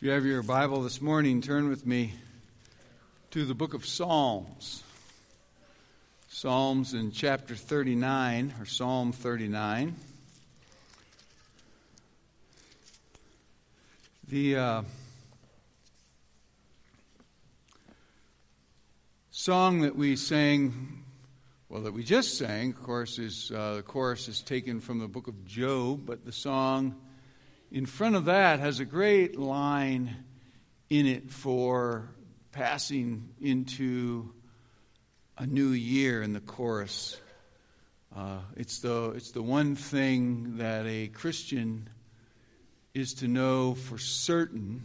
If you have your Bible this morning, turn with me to the book of Psalms. Psalms in chapter 39, or Psalm 39. The song that we sang, that we just sang, of course, is the chorus is taken from the book of Job, but the song in front of that has a great line in it for passing into a new year in the chorus. It's the one thing that a Christian is to know for certain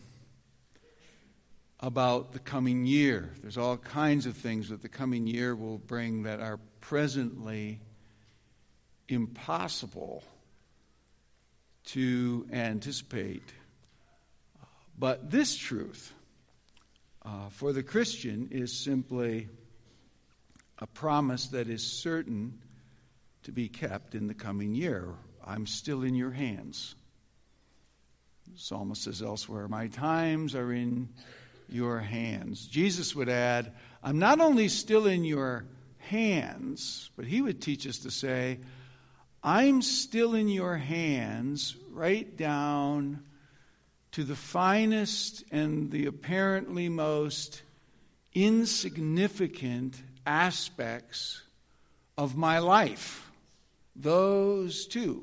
about the coming year. There's all kinds of things that the coming year will bring that are presently impossible to anticipate. But this truth for the Christian is simply a promise that is certain to be kept in the coming year. I'm still in your hands. The psalmist says elsewhere, my times are in your hands. Jesus would add, I'm not only still in your hands, but he would teach us to say, I'm still in your hands, right down to the finest and the apparently most insignificant aspects of my life. Those too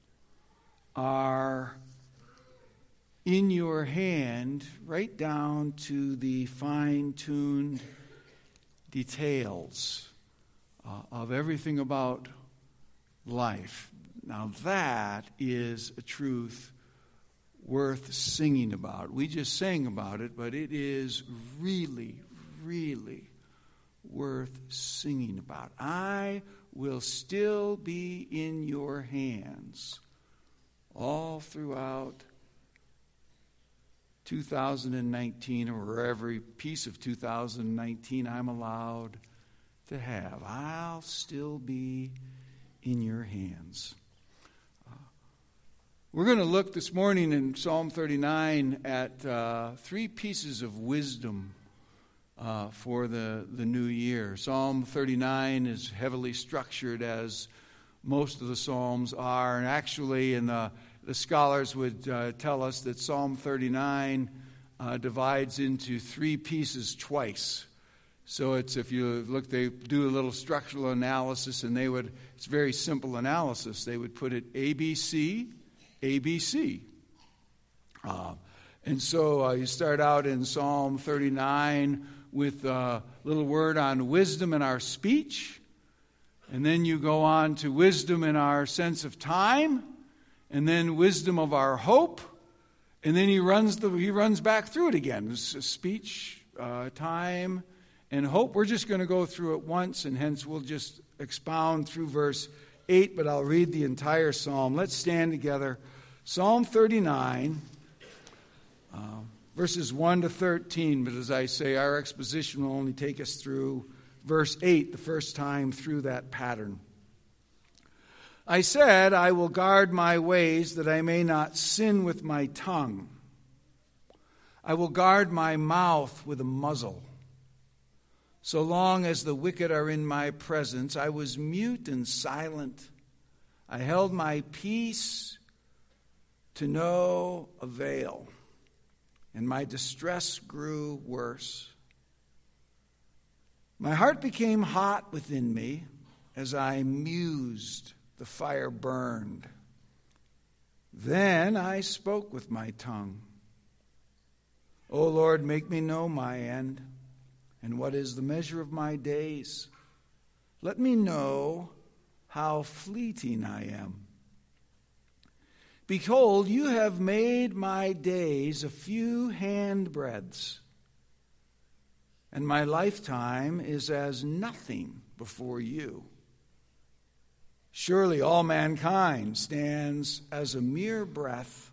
are in your hand, right down to the fine-tuned details of everything about life. Now that is a truth worth singing about. We just sang about it, but it is really, really worth singing about. I will still be in your hands all throughout 2019, or every piece of 2019 I'm allowed to have. I'll still be in your hands. We're going to look this morning in Psalm 39 at three pieces of wisdom for the new year. Psalm 39 is heavily structured, as most of the Psalms are, and actually the scholars would tell us that Psalm 39 divides into three pieces twice. So if you look, they do a little structural analysis, and it's very simple analysis. They would put it ABC, ABC. And so you start out in Psalm 39 with a little word on wisdom in our speech, and then you go on to wisdom in our sense of time, and then wisdom of our hope, and then he runs back through it again. Speech, time, and hope. We're just going to go through it once, and hence we'll just expound through verse 8, but I'll read the entire psalm. Let's stand together. Psalm 39, verses 1 to 13, but as I say, our exposition will only take us through verse 8, the first time through that pattern. I said, I will guard my ways that I may not sin with my tongue. I will guard my mouth with a muzzle. So long as the wicked are in my presence, I was mute and silent. I held my peace to no avail, and my distress grew worse. My heart became hot within me as I mused. The fire burned. Then I spoke with my tongue. O Lord, make me know my end, and what is the measure of my days. Let me know how fleeting I am. Behold, you have made my days a few handbreadths, and my lifetime is as nothing before you. Surely all mankind stands as a mere breath.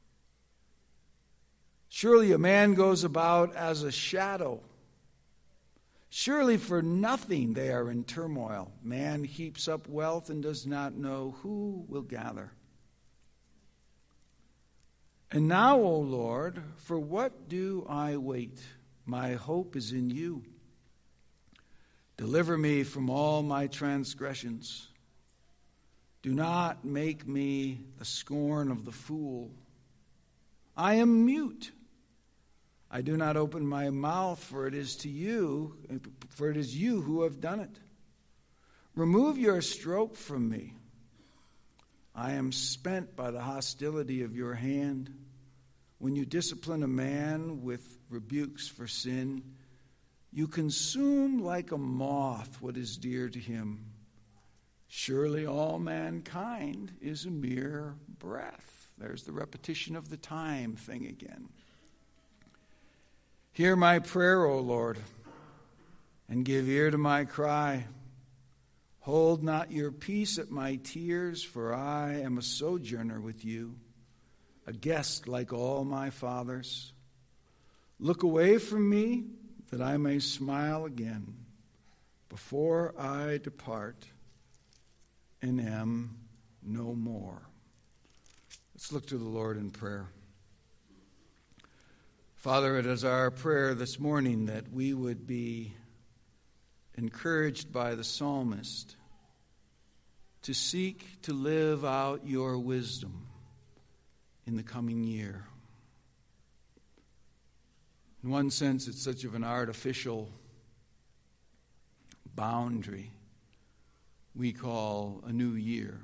Surely a man goes about as a shadow. Surely for nothing they are in turmoil. Man heaps up wealth and does not know who will gather. And now, O Lord, for what do I wait? My hope is in you. Deliver me from all my transgressions. Do not make me the scorn of the fool. I am mute. I do not open my mouth, for it is you who have done it. Remove your stroke from me. I am spent by the hostility of your hand. When you discipline a man with rebukes for sin, you consume like a moth what is dear to him. Surely all mankind is a mere breath. There's the repetition of the time thing again. Hear my prayer, O Lord, and give ear to my cry. Hold not your peace at my tears, for I am a sojourner with you, a guest like all my fathers. Look away from me, that I may smile again, before I depart and am no more. Let's look to the Lord in prayer. Father, it is our prayer this morning that we would be encouraged by the psalmist to seek to live out your wisdom in the coming year. In one sense, it's such of an artificial boundary we call a new year.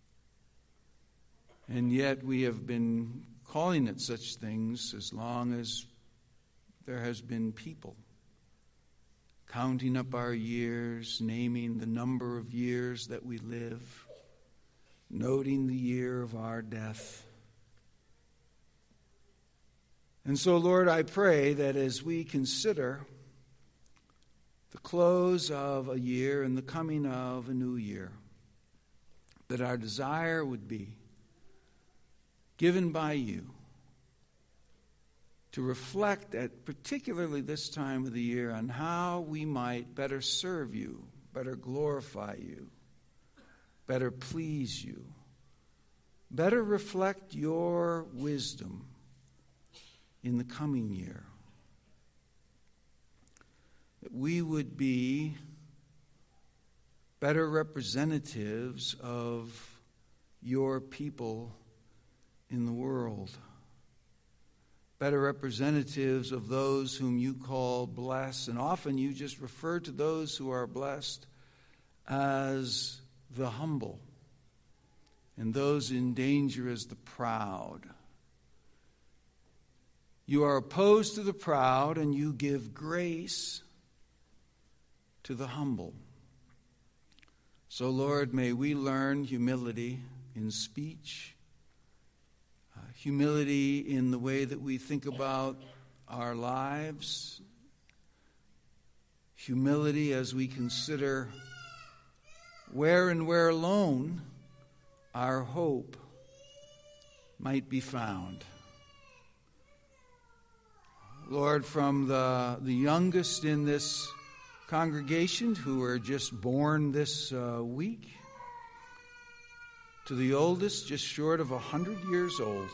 And yet we have been calling it such things as long as there has been people. Counting up our years, naming the number of years that we live, noting the year of our death. And so, Lord, I pray that as we consider the close of a year and the coming of a new year, that our desire would be given by you to reflect at particularly this time of the year on how we might better serve you, better glorify you, better please you, better reflect your wisdom in the coming year. That we would be better representatives of your people in the world. Better representatives of those whom you call blessed. And often you just refer to those who are blessed as the humble, and those in danger as the proud. You are opposed to the proud, and you give grace to the humble. So, Lord, may we learn humility in speech, humility in the way that we think about our lives, humility as we consider where and where alone our hope might be found. Lord, from the youngest in this congregation who were just born this week to the oldest just short of 100 years old,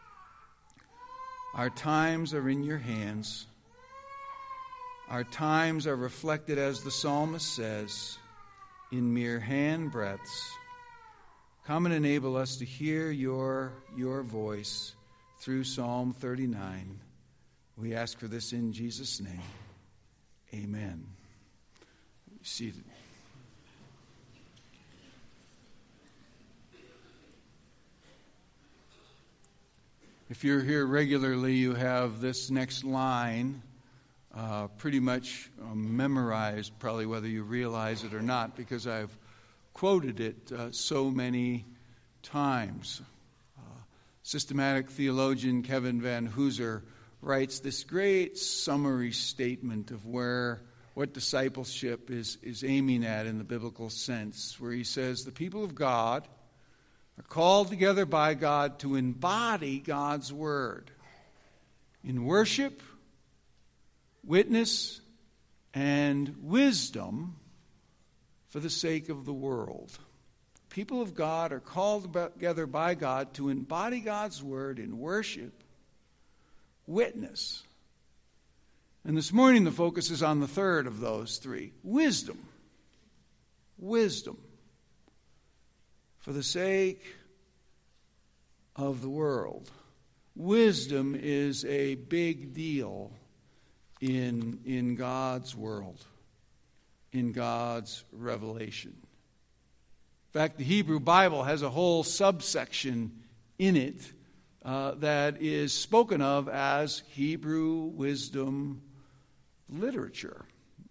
our times are in your hands. Our times are reflected, as the psalmist says, in mere hand breaths. Come and enable us to hear your voice through Psalm 39. We ask for this in Jesus' name. Amen. Be seated. If you're here regularly, you have this next line pretty much memorized, probably whether you realize it or not, because I've quoted it so many times. Systematic theologian Kevin Van Hooser writes this great summary statement of what discipleship is aiming at in the biblical sense, where he says the people of God are called together by God to embody God's word in worship, witness, and wisdom for the sake of the world. People of God are called together by God to embody God's word in worship, witness. And this morning the focus is on the third of those three, wisdom. Wisdom. For the sake of the world. Wisdom is a big deal in God's world, in God's revelation. In fact, the Hebrew Bible has a whole subsection in it that is spoken of as Hebrew wisdom literature.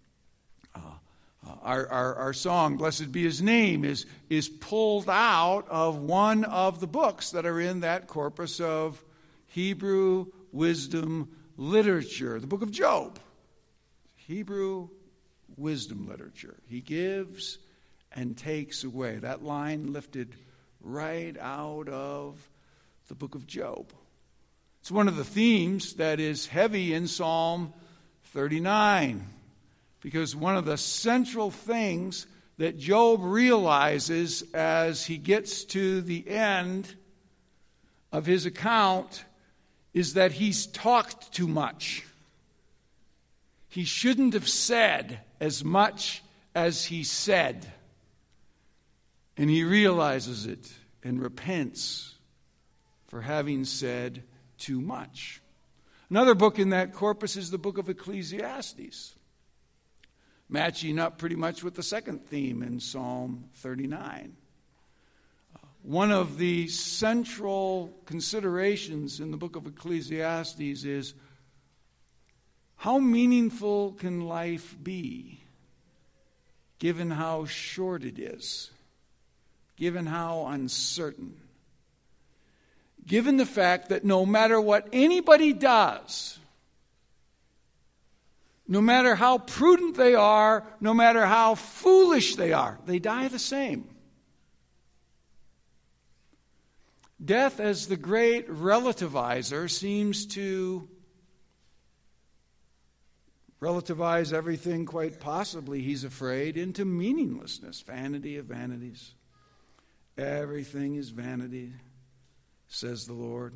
Our song, Blessed Be His Name, is pulled out of one of the books that are in that corpus of Hebrew wisdom literature, the book of Job. Hebrew wisdom literature. He gives and takes away. That line lifted right out of the book of Job. It's one of the themes that is heavy in Psalm 39. Because one of the central things that Job realizes as he gets to the end of his account is that he's talked too much. He shouldn't have said as much as he said. And he realizes it and repents for having said too much. Another book in that corpus is the book of Ecclesiastes, matching up pretty much with the second theme in Psalm 39. One of the central considerations in the book of Ecclesiastes is, how meaningful can life be given how short it is, given how uncertain, given the fact that no matter what anybody does, no matter how prudent they are, no matter how foolish they are, they die the same. Death, as the great relativizer, seems to relativize everything, quite possibly, he's afraid, into meaninglessness. Vanity of vanities. Everything is vanity, says the Lord.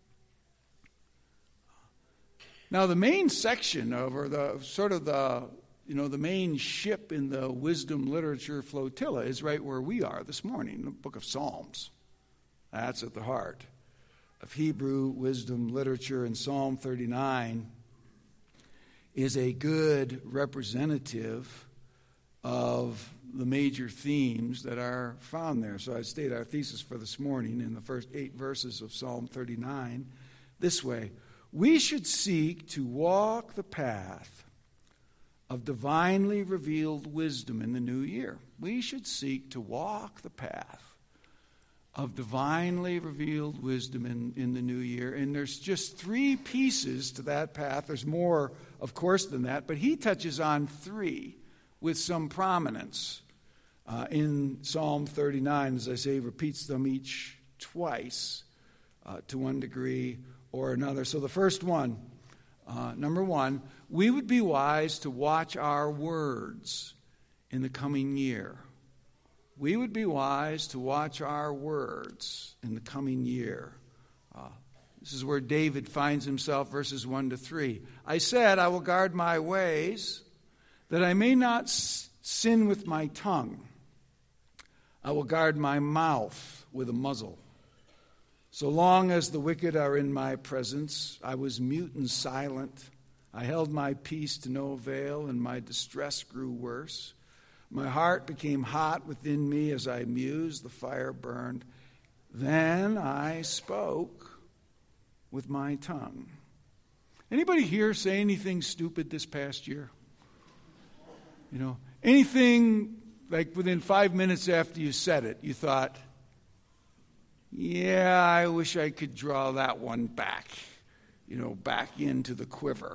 Now, the main section of, or the sort of the main ship in the wisdom literature flotilla is right where we are this morning, the book of Psalms. That's at the heart of Hebrew wisdom literature, and Psalm 39 is a good representative of the major themes that are found there. So I state our thesis for this morning in the first 8 verses of Psalm 39 this way. We should seek to walk the path of divinely revealed wisdom in the new year. We should seek to walk the path of divinely revealed wisdom in the new year. And there's just 3 pieces to that path. There's more, of course, than that, but he touches on 3 with some prominence in Psalm 39. As I say, he repeats them each twice to one degree or another. So the first one, number 1, we would be wise to watch our words in the coming year. We would be wise to watch our words in the coming year. This is where David finds himself, verses 1 to 3. I said, I will guard my ways, that I may not sin with my tongue. I will guard my mouth with a muzzle. So long as the wicked are in my presence, I was mute and silent. I held my peace to no avail, and my distress grew worse. My heart became hot within me as I mused. The fire burned. Then I spoke with my tongue. Anybody here say anything stupid this past year? Anything like within 5 minutes after you said it, you thought, yeah, I wish I could draw that one back, back into the quiver.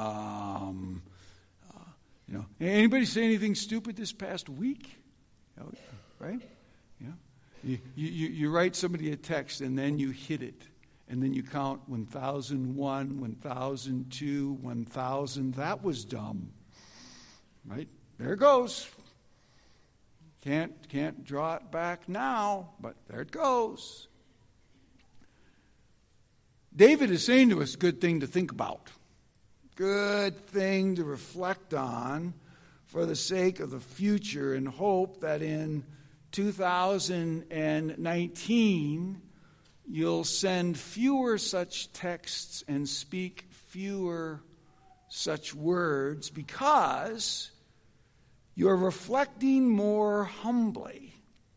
Anybody say anything stupid this past week? Right? You write somebody a text and then you hit it. And then you count 1001, 1002, 1000. That was dumb. Right? There it goes. Can't draw it back now, but there it goes. David is saying to us, good thing to think about. Good thing to reflect on for the sake of the future, and hope that in 2019 you'll send fewer such texts and speak fewer such words, because you're reflecting more humbly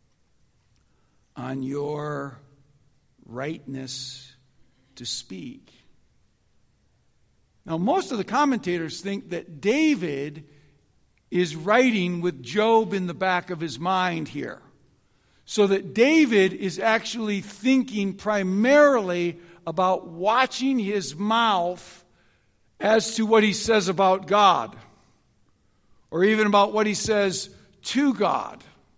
on your rightness to speak. Now, most of the commentators think that David is writing with Job in the back of his mind here, so that David is actually thinking primarily about watching his mouth as to what he says about God, or even about what he says to God,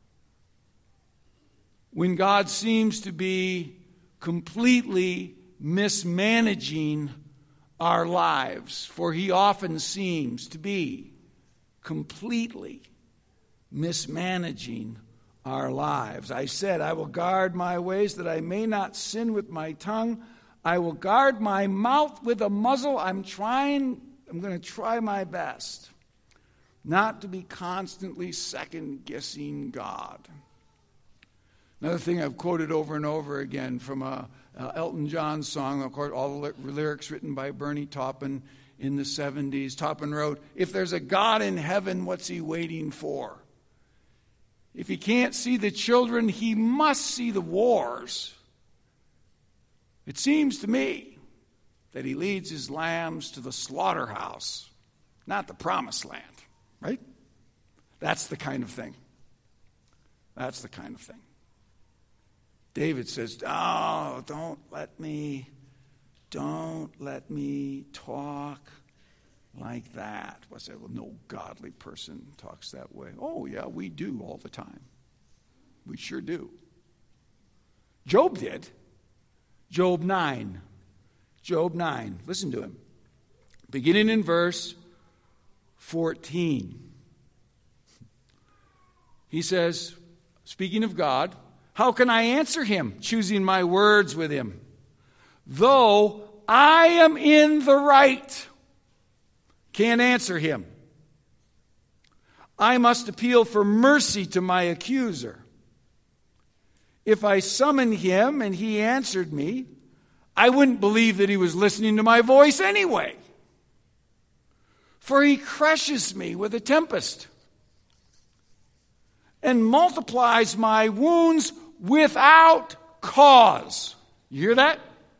when God seems to be completely mismanaging our lives, for he often seems to be completely mismanaging our lives. I said, I will guard my ways that I may not sin with my tongue. I will guard my mouth with a muzzle. I'm going to try my best not to be constantly second-guessing God. Another thing I've quoted over and over again from a Elton John song, of course, all the lyrics written by Bernie Taupin in the 70s. Taupin wrote, "If there's a God in heaven, what's he waiting for? If he can't see the children, he must see the wars. It seems to me that he leads his lambs to the slaughterhouse, not the promised land." Right? That's the kind of thing. That's the kind of thing. David says, "Oh, don't let me talk like that." I say, well, no godly person talks that way. Oh, yeah, we do all the time. We sure do. Job did. Job 9. Listen to him. Beginning in verse 14. He says, speaking of God, "How can I answer him, choosing my words with him? Though I am in the right, can't answer him. I must appeal for mercy to my accuser. If I summoned him and he answered me, I wouldn't believe that he was listening to my voice anyway. For he crushes me with a tempest and multiplies my wounds without cause." You hear that?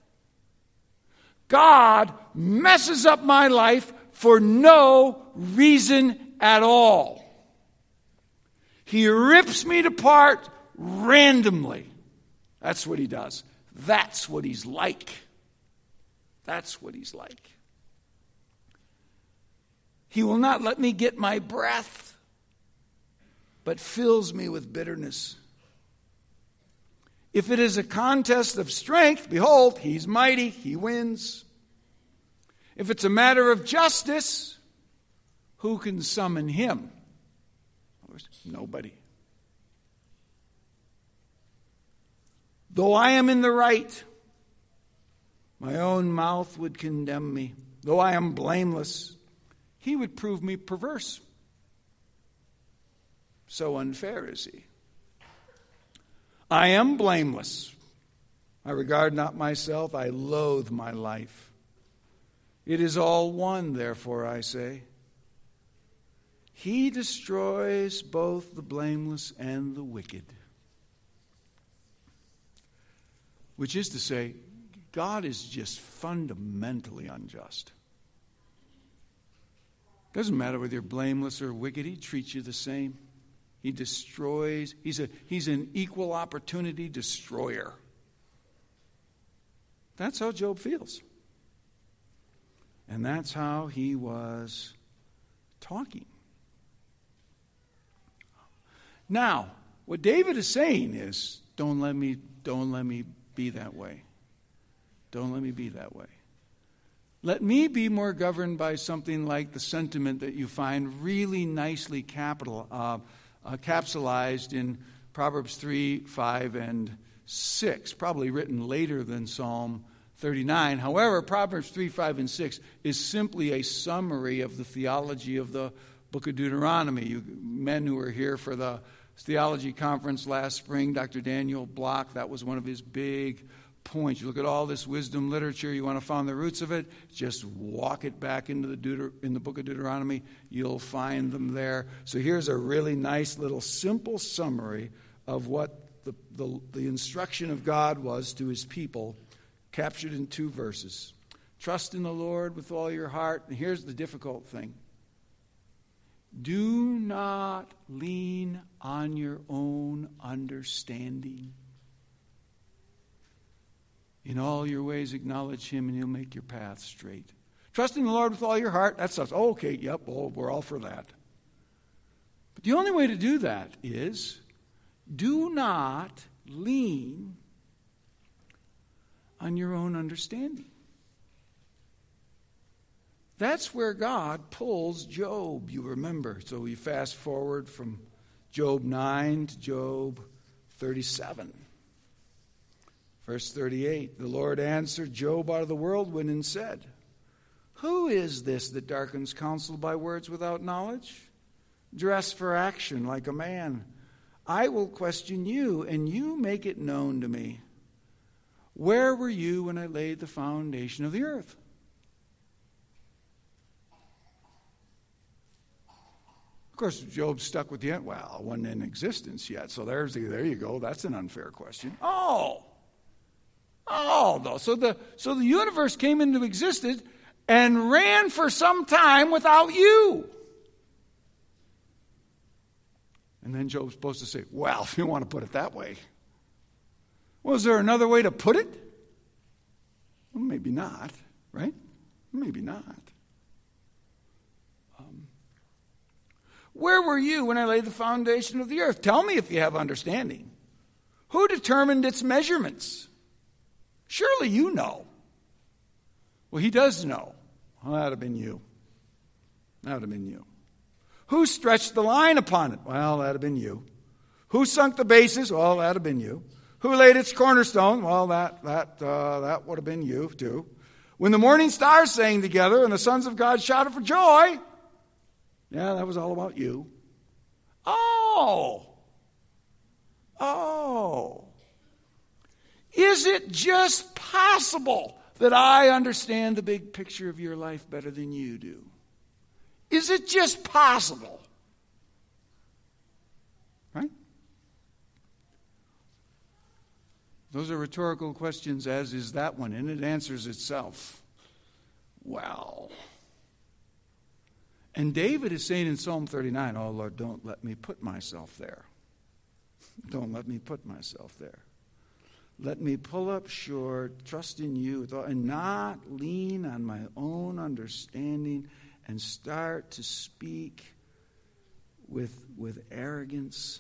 God messes up my life for no reason at all. He rips me apart randomly. That's what he does. That's what he's like. That's what he's like. He will not let me get my breath, but fills me with bitterness. If it is a contest of strength, behold, he's mighty, he wins. If it's a matter of justice, who can summon him? Nobody. Though I am in the right, my own mouth would condemn me. Though I am blameless, he would prove me perverse. So unfair is he. I am blameless. I regard not myself. I loathe my life. It is all one, therefore, I say. He destroys both the blameless and the wicked. Which is to say, God is just fundamentally unjust. Doesn't matter whether you're blameless or wicked, he treats you the same. He destroys. He's an equal opportunity destroyer. That's how Job feels. And that's how he was talking. Now, what David is saying is, don't let me be that way. Don't let me be that way. Let me be more governed by something like the sentiment that you find really nicely capsulized in Proverbs 3, 5, and 6, probably written later than Psalm 39. However, Proverbs 3, 5, and 6 is simply a summary of the theology of the book of Deuteronomy. You men who were here for the theology conference last spring, Dr. Daniel Block, that was one of his big points. You look at all this wisdom literature, you want to find the roots of it, just walk it back into in the book of Deuteronomy, you'll find them there. So here's a really nice little simple summary of what the instruction of God was to his people, captured in 2 verses. Trust in the Lord with all your heart. And here's the difficult thing. Do not lean on your own understanding. In all your ways acknowledge him, and he'll make your path straight. Trust in the Lord with all your heart. That's us. Oh, okay, yep, we're all for that. But the only way to do that is do not lean on your own understanding. That's where God pulls Job, you remember. So we fast forward from Job 9 to Job 37. Verse 38, the Lord answered Job out of the whirlwind and said, who is this that darkens counsel by words without knowledge? Dress for action like a man. I will question you, and you make it known to me. Where were you when I laid the foundation of the earth? Of course, Job's stuck with the end. Well, it wasn't in existence yet, so there you go. That's an unfair question. No. So the universe came into existence and ran for some time without you. And then Job's supposed to say, well, if you want to put it that way. Well, is there another way to put it? Well, maybe not, right? Maybe not. Where were you when I laid the foundation of the earth? Tell me if you have understanding. Who determined its measurements? Surely you know. Well, he does know. Well, that would have been you. That would have been you. Who stretched the line upon it? Well, that would have been you. Who sunk the bases? Well, that would have been you. Who laid its cornerstone? Well, that would have been you too. When the morning stars sang together and the sons of God shouted for joy, yeah, that was all about you. Oh. Is it just possible that I understand the big picture of your life better than you do? Is it just possible? Right? Those are rhetorical questions, as is that one, and it answers itself. Well. And David is saying in Psalm 39, oh, Lord, don't let me put myself there. Don't let me put myself there. Let me pull up short, trust in you, and not lean on my own understanding and start to speak with arrogance.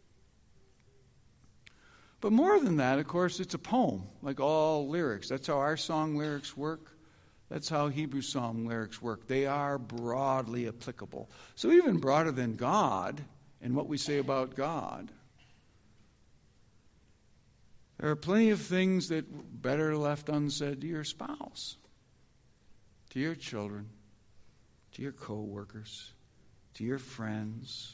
But more than that, of course, it's a poem, like all lyrics. That's how our song lyrics work. That's how Hebrew psalm lyrics work. They are broadly applicable. So even broader than God and what we say about God, there are plenty of things that better left unsaid to your spouse, to your children, to your co-workers, to your friends.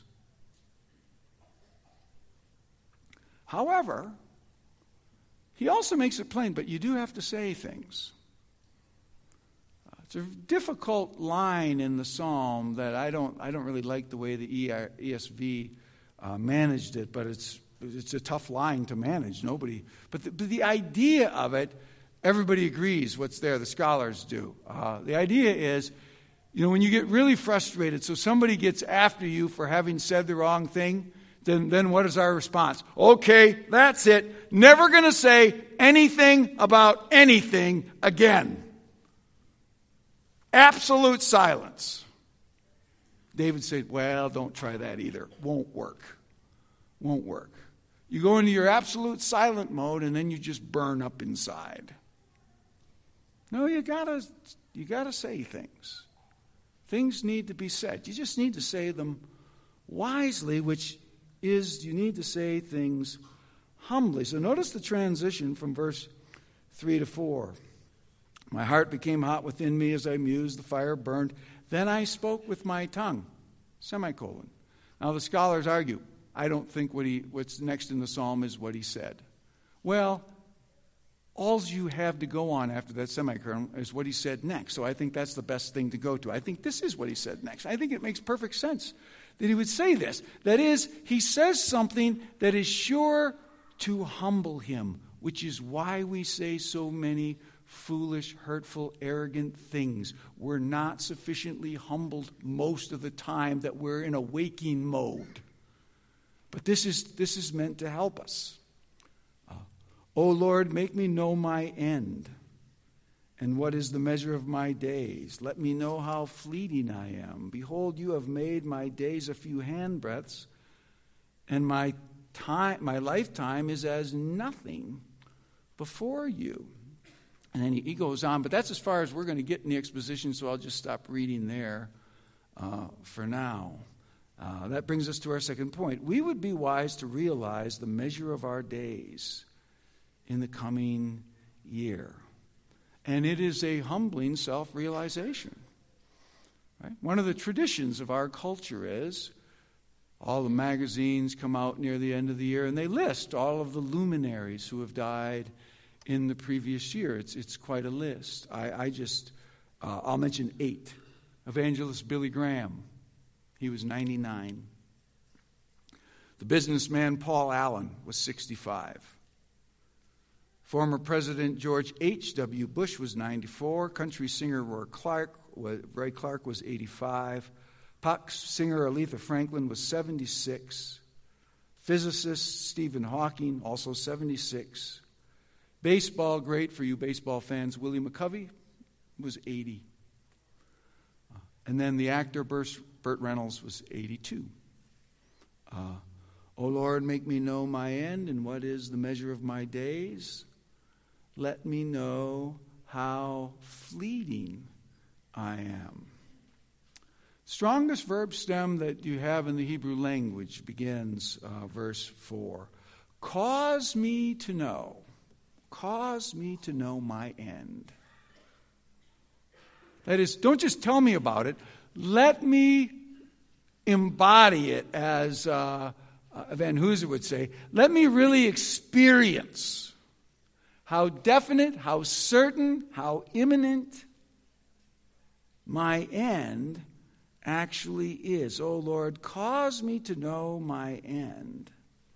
However, he also makes it plain, but you do have to say things. It's a difficult line in the psalm that I don't really like the way the ESV managed it, but it's a tough line to manage. But the idea of it, everybody agrees what's there. The scholars do. The idea is, when you get really frustrated, so somebody gets after you for having said the wrong thing, then what is our response? Okay, that's it. Never going to say anything about anything again. Absolute silence. David said, well, don't try that either. Won't work. You go into your absolute silent mode and then you just burn up inside. No, you gotta say things. Things need to be said. You just need to say them wisely, which is you need to say things humbly. So notice the transition from verse 3 to 4. My heart became hot within me as I mused. The fire burned. Then I spoke with my tongue. Semicolon. Now the scholars argue. I don't think what's next in the psalm is what he said. Well, all you have to go on after that semicolon is what he said next. So I think that's the best thing to go to. I think this is what he said next. I think it makes perfect sense that he would say this. That is, he says something that is sure to humble him, which is why we say so many foolish, hurtful, arrogant things. We're not sufficiently humbled most of the time that we're in a waking mode. But this is meant to help us. O Lord, make me know my end, and what is the measure of my days. Let me know how fleeting I am. Behold, you have made my days a few handbreadths, and my lifetime is as nothing before you. And then he goes on, but that's as far as we're going to get in the exposition, so I'll just stop reading there for now. That brings us to our second point. We would be wise to realize the measure of our days in the coming year. And it is a humbling self-realization. Right? One of the traditions of our culture is all the magazines come out near the end of the year and they list all of the luminaries who have died in the previous year. It's quite a list. I'll mention 8. Evangelist Billy Graham. He was 99. The businessman Paul Allen was 65. Former President George H.W. Bush was 94. Country singer Ray Clark was 85. Pop singer Aretha Franklin was 76. Physicist Stephen Hawking, also 76. Baseball great for you baseball fans, Willie McCovey was 80. And then the actor Burt Reynolds was 82. O Lord, make me know my end, and what is the measure of my days. Let me know how fleeting I am. Strongest verb stem that you have in the Hebrew language begins verse 4. Cause me to know my end. That is, don't just tell me about it. Let me embody it, as Van Hooser would say. Let me really experience how definite, how certain, how imminent my end actually is. Oh Lord, cause me to know my end.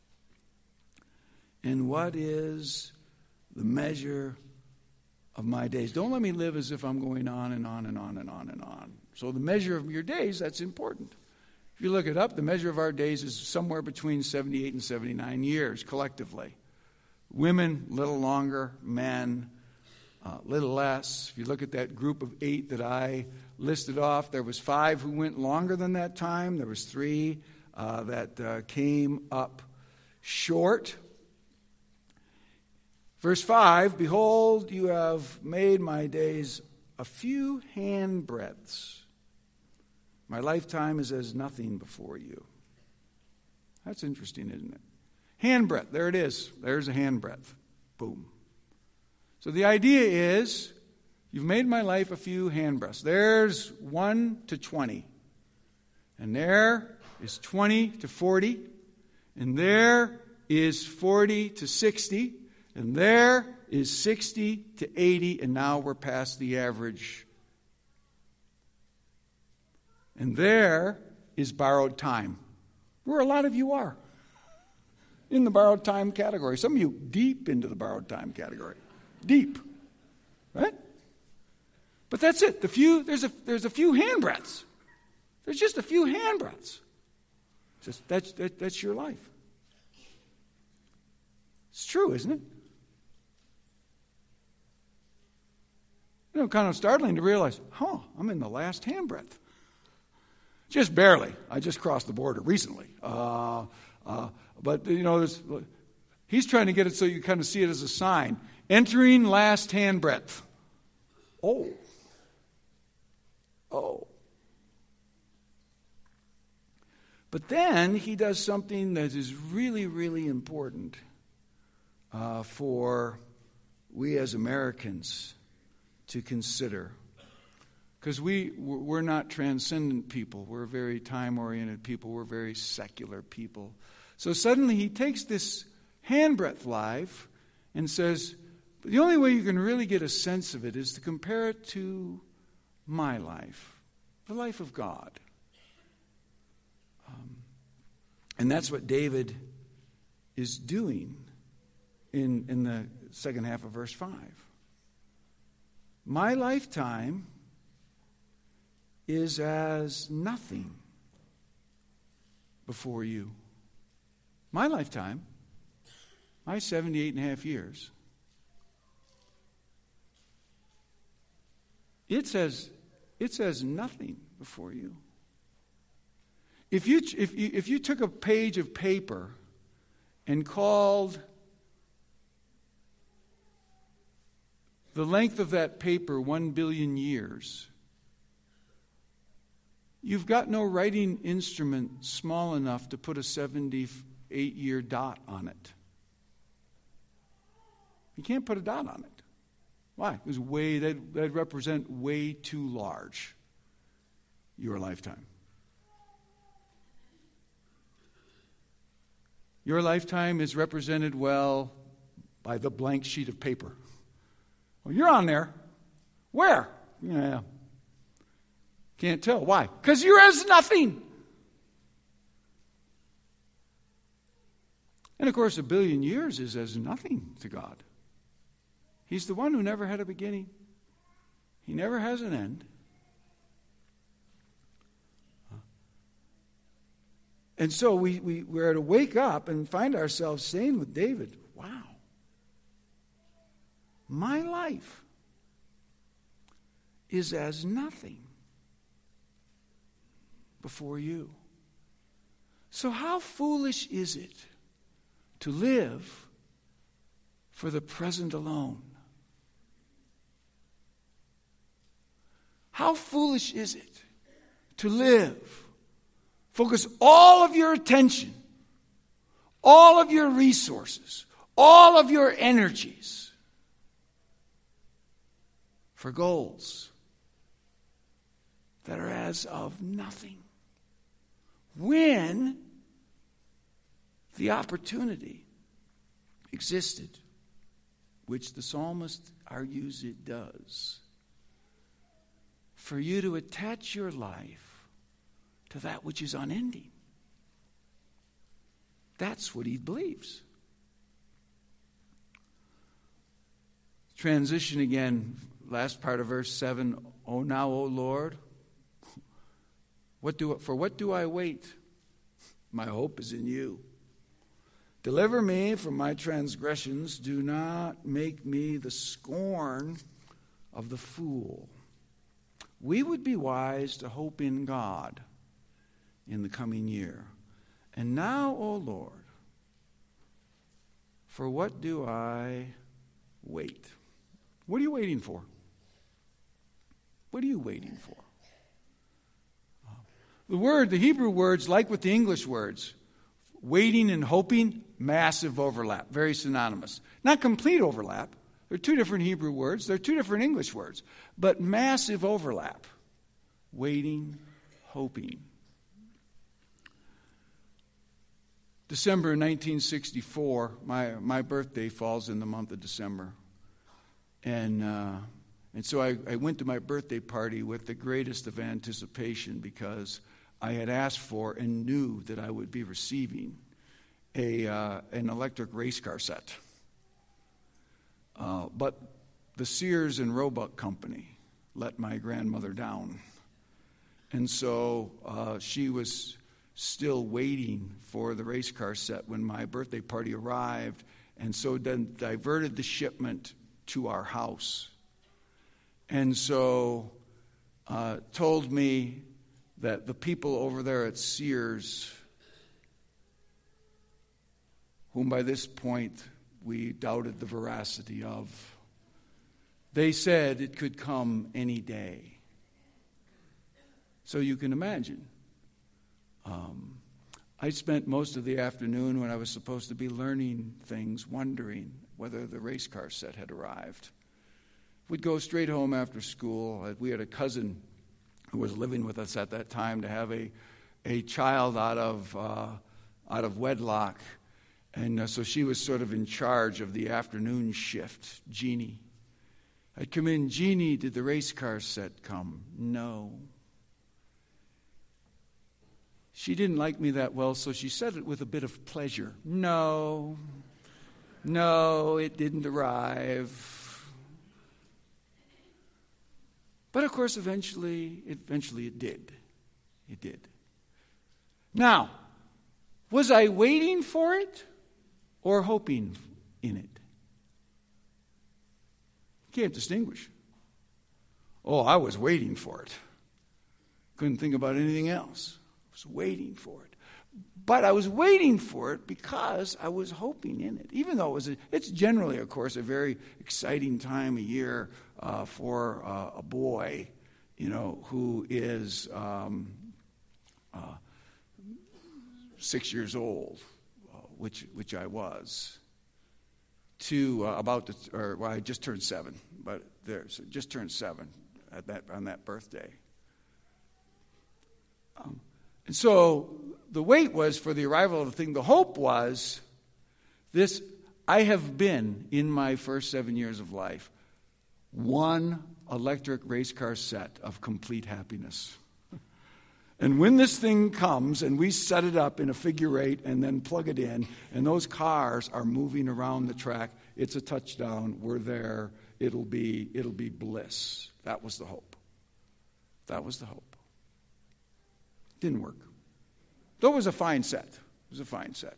And what is the measure of my days? Don't let me live as if I'm going on and on and on and on and on. So the measure of your days, that's important. If you look it up, the measure of our days is somewhere between 78 and 79 years collectively. Women, a little longer. Men, a little less. If you look at that group of 8 that I listed off, there was 5 who went longer than that time. There was 3 that came up short. Verse 5, behold, you have made my days a few handbreadths. My lifetime is as nothing before you. That's interesting, isn't it? Handbreadth, there it is. There's a handbreadth. Boom. So the idea is, you've made my life a few handbreadths. There's 1 to 20. And there is 20 to 40. And there is 40 to 60. And there is 60 to 80. And now we're past the average. And there is borrowed time. Where a lot of you are. In the borrowed time category. Some of you deep into the borrowed time category. Deep. Right? But that's it. There's a few handbreadths. There's just a few handbreadths. That's your life. It's true, isn't it? Kind of startling to realize, I'm in the last handbreadth. Just barely. I just crossed the border recently. But, he's trying to get it so you kind of see it as a sign. Entering last handbreadth. Oh. But then he does something that is really, really important for we as Americans to consider. Because we're not transcendent people. We're very time-oriented people. We're very secular people. So suddenly he takes this handbreadth life and says, the only way you can really get a sense of it is to compare it to my life, the life of God. And that's what David is doing in the second half of verse 5. My lifetime is as nothing before you. My lifetime, my 78 and a half years, it says nothing before you. If you took a page of paper and called the length of that paper 1 billion years, you've got no writing instrument small enough to put a 78-year dot on it. You can't put a dot on it. Why? Because that'd represent way too large your lifetime. Your lifetime is represented well by the blank sheet of paper. Well, you're on there. Where? Yeah. Can't tell. Why? Because you're as nothing. And of course, 1 billion years is as nothing to God. He's the one who never had a beginning. He never has an end. And so we're to wake up and find ourselves saying with David, wow, my life is as nothing before you. So how foolish is it to live for the present alone? How foolish is it to live, focus all of your attention, all of your resources, all of your energies for goals that are as of nothing, when the opportunity existed, which the psalmist argues it does, for you to attach your life to that which is unending. That's what he believes. Transition again, last part of verse 7. O now, O Lord, what do I wait? My hope is in you. Deliver me from my transgressions. Do not make me the scorn of the fool. We would be wise to hope in God in the coming year. And now, O Lord, for what do I wait? What are you waiting for? What are you waiting for? The Hebrew words, like with the English words, waiting and hoping, massive overlap, very synonymous. Not complete overlap. They're two different Hebrew words. They're two different English words. But massive overlap. Waiting, hoping. December 1964, my birthday falls in the month of December. And so I went to my birthday party with the greatest of anticipation because I had asked for and knew that I would be receiving an electric race car set. But the Sears and Roebuck Company let my grandmother down. And so she was still waiting for the race car set when my birthday party arrived, and so then diverted the shipment to our house. And so told me that the people over there at Sears, whom by this point we doubted the veracity of, they said it could come any day. So you can imagine I spent most of the afternoon when I was supposed to be learning things, wondering whether the race car set had arrived. We'd go straight home after school. We had a cousin who was living with us at that time to have a child out of wedlock. And so she was sort of in charge of the afternoon shift, Jeannie. I'd come in, Jeannie, did the race car set come? No. She didn't like me that well, so she said it with a bit of pleasure. No, it didn't arrive. But of course, eventually it did. It did. Now, was I waiting for it or hoping in it? Can't distinguish. Oh, I was waiting for it. Couldn't think about anything else. I was waiting for it. But I was waiting for it because I was hoping in it. Even though it's generally, of course, a very exciting time of year for a boy, who is 6 years old, which I was. I just turned 7, but just turned 7 on that birthday. And so the wait was for the arrival of the thing. The hope was this: I have been, in my first 7 years of life, one electric race car set of complete happiness. And when this thing comes and we set it up in a figure eight and then plug it in, and those cars are moving around the track, it's a touchdown. We're there. It'll be bliss. That was the hope. That was the hope. Didn't work. Though it was a fine set. It was a fine set.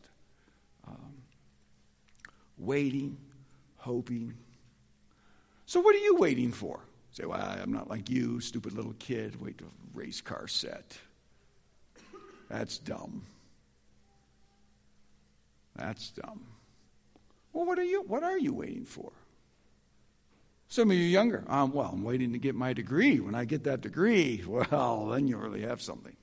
Waiting, hoping. So what are you waiting for? Say, well, I'm not like you, stupid little kid. Wait till a race car set. That's dumb. That's dumb. Well, what are you waiting for? Some of you younger. I'm waiting to get my degree. When I get that degree, well, then you really have something.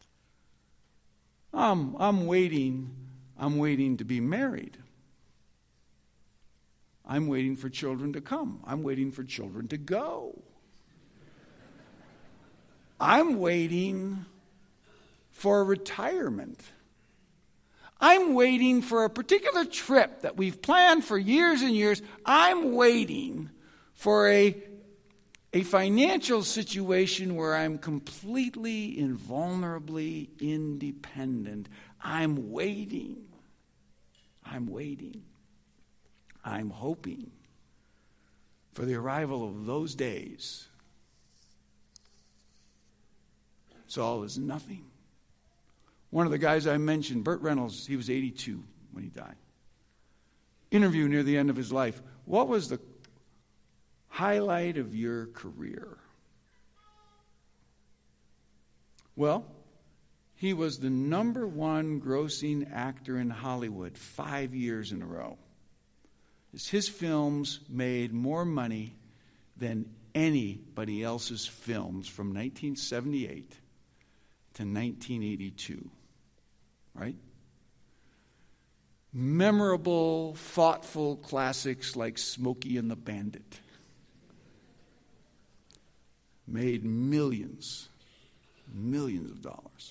I'm waiting to be married. I'm waiting for children to come. I'm waiting for children to go. I'm waiting for retirement. I'm waiting for a particular trip that we've planned for years and years. I'm waiting for a financial situation where I'm completely invulnerably independent. I'm waiting. I'm hoping for the arrival of those days. It's all is nothing. One of the guys I mentioned, Burt Reynolds, he was 82 when he died. Interview near the end of his life. What was the highlight of your career? Well, he was the number one grossing actor in Hollywood 5 years in a row. His films made more money than anybody else's films from 1978 to 1982. Right? Memorable, thoughtful classics like Smokey and the Bandit made millions of dollars.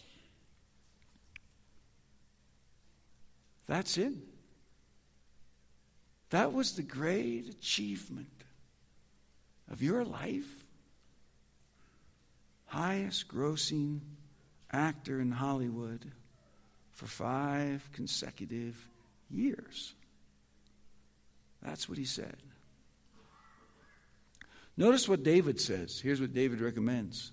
That's it. That was the great achievement of your life. Highest grossing actor in Hollywood for 5 consecutive years. That's what he said. Notice what David says. Here's what David recommends.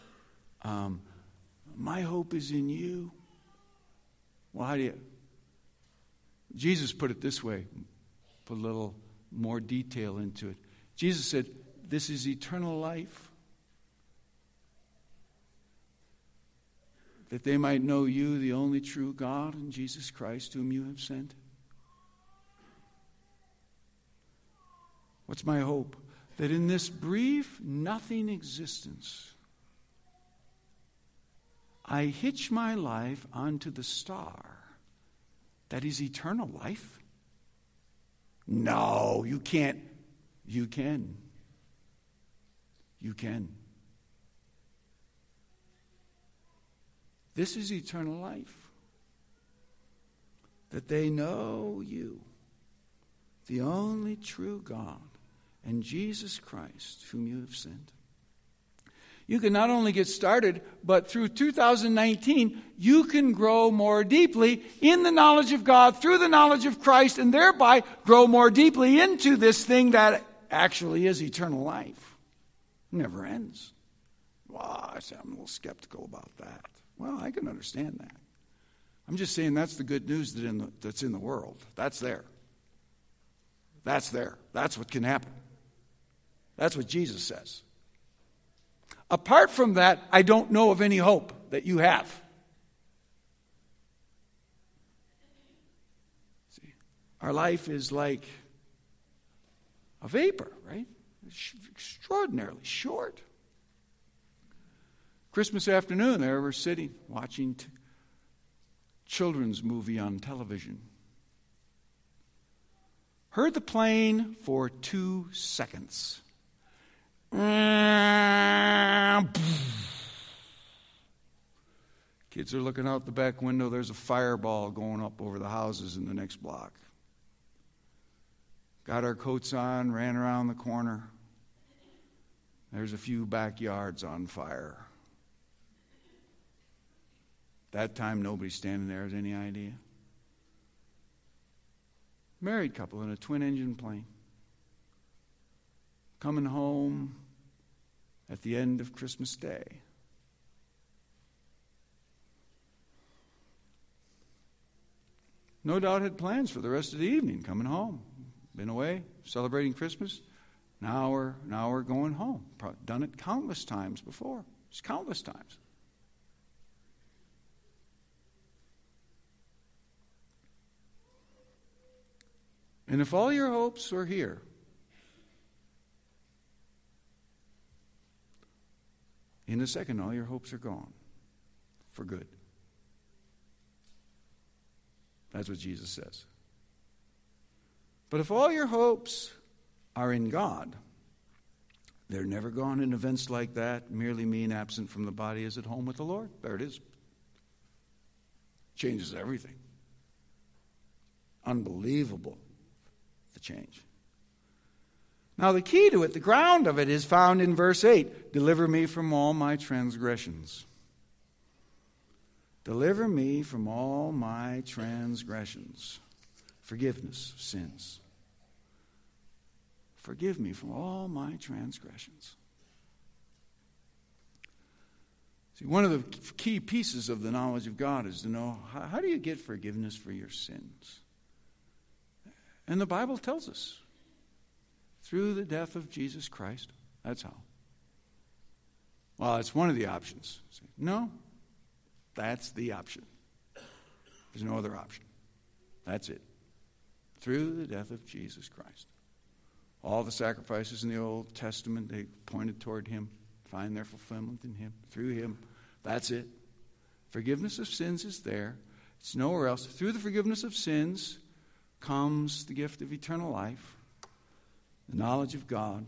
My hope is in you. Well, how do you... Jesus put it this way. Put a little more detail into it. Jesus said, this is eternal life. That they might know you, the only true God, and Jesus Christ, whom you have sent. What's my hope? That in this brief, nothing existence, I hitch my life onto the star that is eternal life? No, you can't. You can. You can. This is eternal life. That they know you, the only true God, and Jesus Christ, whom you have sent. You can not only get started, but through 2019, you can grow more deeply in the knowledge of God through the knowledge of Christ, and thereby grow more deeply into this thing that actually is eternal life. It never ends. Well, I'm a little skeptical about that. Well, I can understand that. I'm just saying that's the good news that's in the world. That's there. That's there. That's what can happen. That's what Jesus says. Apart from that, I don't know of any hope that you have. See, our life is like a vapor, right? It's extraordinarily short. Christmas afternoon, there we're sitting watching children's movie on television. Heard the plane for 2 seconds. Kids are looking out the back window. There's a fireball going up over the houses in the next block. Got our coats on, ran around the corner. There's a few backyards on fire. That time, nobody standing there has any idea. Married couple in a twin-engine plane. Coming home at the end of Christmas Day. No doubt had plans for the rest of the evening, coming home. Been away, celebrating Christmas. Now we're going home. Done it countless times before. Just countless times. And if all your hopes are here, in a second, all your hopes are gone for good. That's what Jesus says. But if all your hopes are in God, they're never gone in events like that, merely mean absent from the body is at home with the Lord. There it is. Changes everything. Unbelievable, the change. Now the key to it, the ground of it, is found in verse 8. Deliver me from all my transgressions. Deliver me from all my transgressions. Forgiveness of sins. Forgive me from all my transgressions. See, one of the key pieces of the knowledge of God is to know, how do you get forgiveness for your sins? And the Bible tells us. Through the death of Jesus Christ. That's how. Well, it's one of the options. No, that's the option. There's no other option. That's it. Through the death of Jesus Christ. All the sacrifices in the Old Testament, they pointed toward Him, find their fulfillment in Him. Through Him. That's it. Forgiveness of sins is there. It's nowhere else. Through the forgiveness of sins comes the gift of eternal life. The knowledge of God.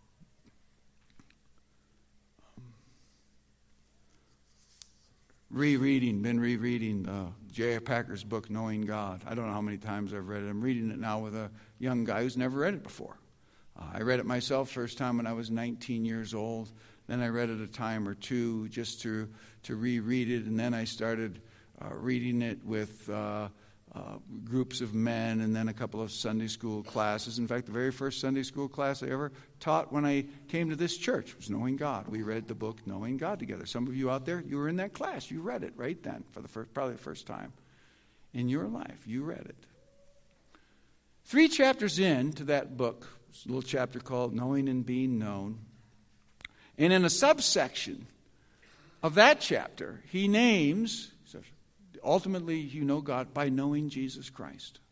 Been rereading J.I. Packer's book, Knowing God. I don't know how many times I've read it. I'm reading it now with a young guy who's never read it before. I read it myself first time when I was 19 years old. Then I read it a time or two just to reread it. And then I started reading it with groups of men, and then a couple of Sunday school classes. In fact, the very first Sunday school class I ever taught when I came to this church was Knowing God. We read the book Knowing God together. Some of you out there, you were in that class. You read it right then for probably the first time in your life. You read it. 3 chapters into that book, there's a little chapter called Knowing and Being Known. And in a subsection of that chapter, he names... Ultimately, you know God by knowing Jesus Christ.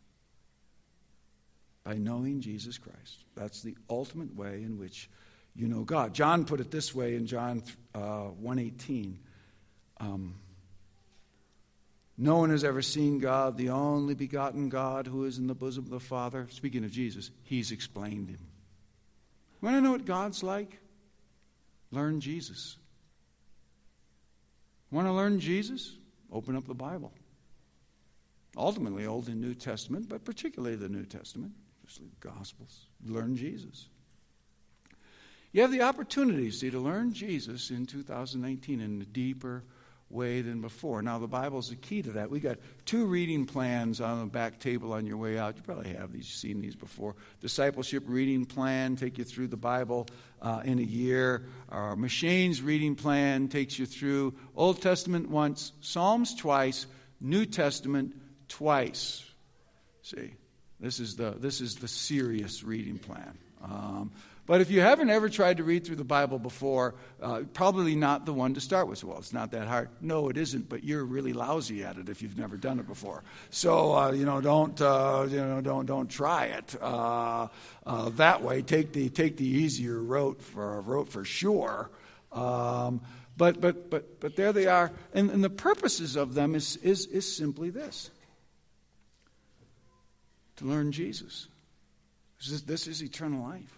By knowing Jesus Christ. That's the ultimate way in which you know God. John put it this way in John 1:18. No one has ever seen God, the only begotten God who is in the bosom of the Father. Speaking of Jesus, he's explained him. Want to know what God's like? Learn Jesus. Want to learn Jesus? Open up the Bible. Ultimately, Old and New Testament, but particularly the New Testament, especially the Gospels. Learn Jesus. You have the opportunity, see, to learn Jesus in 2019 in a deeper way than before. Now, the Bible's the key to that. We got 2 reading plans on the back table on your way out. You probably have these, seen these before. Discipleship reading plan, take you through the Bible in a year. Our Machines reading plan takes you through Old Testament once, Psalms twice, New Testament twice. See, this is the serious reading plan. But if you haven't ever tried to read through the Bible before, probably not the one to start with. Well, it's not that hard. No, it isn't. But you're really lousy at it if you've never done it before. So don't try it that way. Take the easier route for sure. But there they are, and the purposes of them is simply this: to learn Jesus. This is eternal life.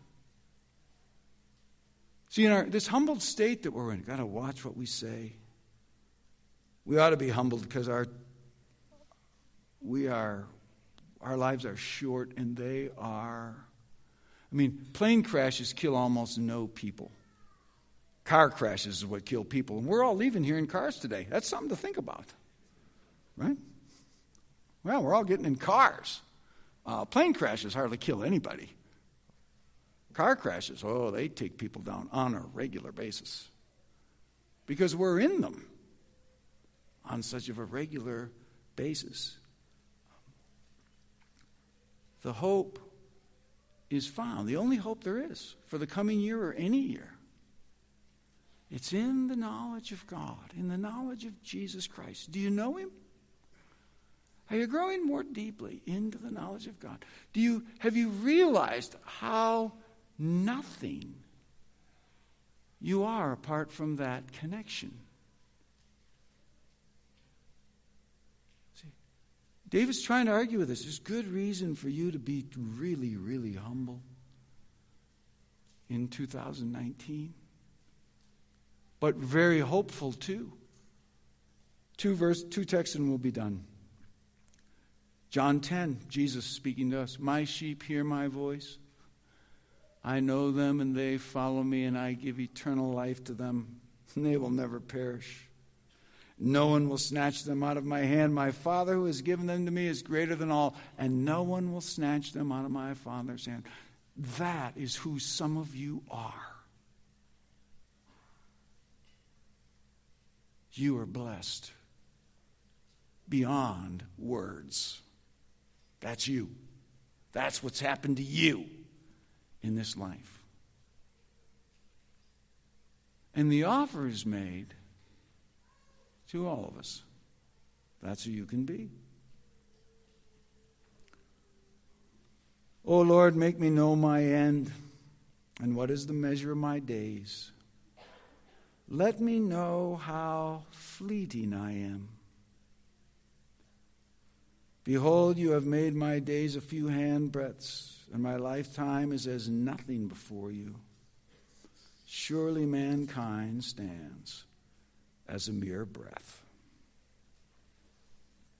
See, in this humbled state that we're in, we've got to watch what we say. We ought to be humbled because our lives are short, and they are. I mean, plane crashes kill almost no people. Car crashes is what kill people, and we're all leaving here in cars today. That's something to think about, right? Well, we're all getting in cars. Plane crashes hardly kill anybody. Car crashes, they take people down on a regular basis because we're in them on such of a regular basis. The hope is found, the only hope there is for the coming year or any year. It's in the knowledge of God, in the knowledge of Jesus Christ. Do you know him? Are you growing more deeply into the knowledge of God? Have you realized how nothing you are apart from that connection? See, David's trying to argue with us. There's good reason for you to be really, really humble in 2019, but very hopeful too. 2 texts and we'll be done. John 10, Jesus speaking to us. My sheep hear my voice. I know them and they follow me, and I give eternal life to them, and they will never perish. No one will snatch them out of my hand. My Father who has given them to me is greater than all, and no one will snatch them out of my Father's hand. That is who some of you are. You are blessed beyond words. That's you. That's what's happened to you in this life. And the offer is made to all of us. That's who you can be. O Lord, make me know my end, and what is the measure of my days. Let me know how fleeting I am. Behold, you have made my days a few handbreadths, and my lifetime is as nothing before you. Surely mankind stands as a mere breath.